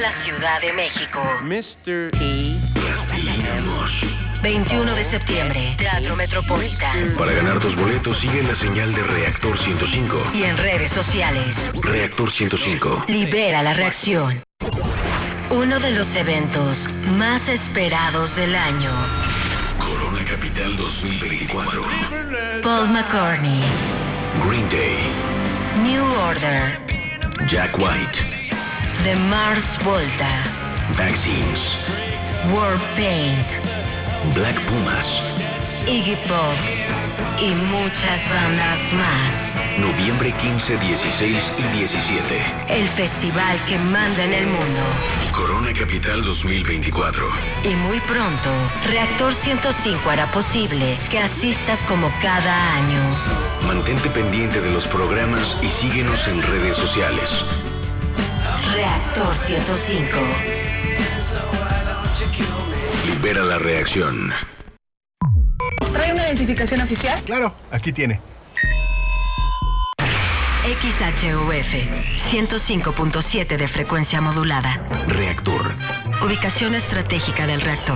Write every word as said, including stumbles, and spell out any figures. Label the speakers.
Speaker 1: la Ciudad de México.
Speaker 2: mister
Speaker 1: Y veintiuno de septiembre, Teatro Metropolitan.
Speaker 3: Para ganar tus boletos, sigue la señal de Reactor ciento cinco.
Speaker 1: Y en redes sociales.
Speaker 3: Reactor ciento cinco.
Speaker 1: Libera la reacción. Uno de los eventos más esperados del año.
Speaker 3: Corona Capital dos mil veinticuatro.
Speaker 1: Paul McCartney.
Speaker 3: Green Day.
Speaker 1: New Order.
Speaker 3: Jack White.
Speaker 1: The Mars Volta.
Speaker 3: Vaccines.
Speaker 1: Warpaint.
Speaker 3: Black Pumas.
Speaker 1: Iggy Pop. Y muchas bandas más.
Speaker 3: Noviembre quince, dieciséis y diecisiete.
Speaker 1: El festival que manda en el mundo.
Speaker 3: Corona Capital dos mil veinticuatro.
Speaker 1: Y muy pronto, Reactor ciento cinco hará posible que asistas como cada año.
Speaker 3: Mantente pendiente de los programas y síguenos en redes sociales.
Speaker 1: Reactor ciento cinco.
Speaker 3: Libera la reacción.
Speaker 4: ¿Trae una identificación oficial?
Speaker 5: Claro, aquí tiene.
Speaker 1: X H U F ciento cinco punto siete de frecuencia modulada.
Speaker 3: Reactor.
Speaker 1: Ubicación estratégica del reactor.